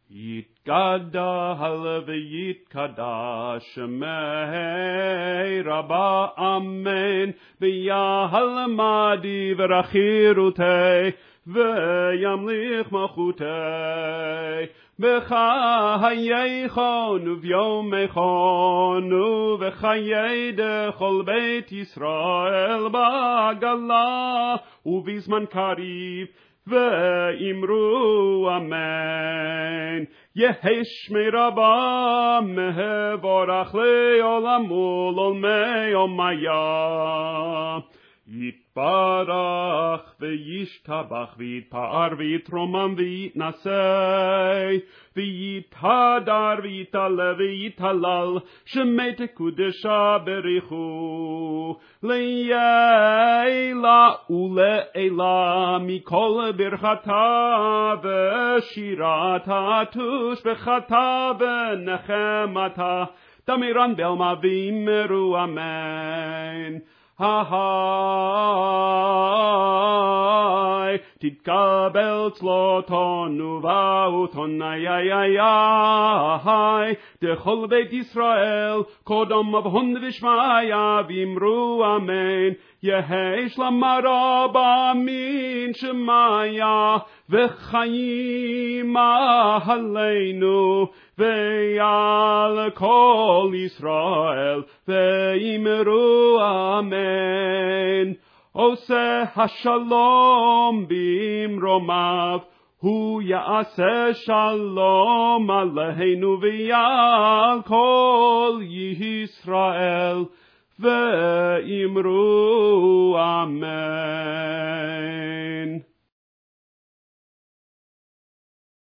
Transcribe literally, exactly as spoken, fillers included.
יתגדל ויתקדש שמי רבה אמן ויעלמדי ורחירותי וימליך מלכותי בחייכון וביומכון ובחיי דכל בית ישראל בעגלה ובזמן קריב ואמרו אמן. יהי שמי רבה מבורך לעולם ולעולמי עולמיה. יתברך וישתבח ויתפאר ויתרומם ויתנשא ויתהדר ויתעלה ויתהלל שמי תקודשה בריחו לעילה ולעילה מכל ברכתה ושירתה תושבחתה ונחמתה תמירן בעלמה ואמרו אמן. היי, תתקבל צלותנו ואותונאי, דכל בית ישראל, קודם אבהון ושמיא, ואמרו אמן. יהי שלמה רבה מן שמיא, וחיים עלינו, ועל כל ישראל, ואמרו אמן. עושה השלום במרומיו, הוא יעשה שלום עלינו ועל כל ישראל, ואמרו אמן.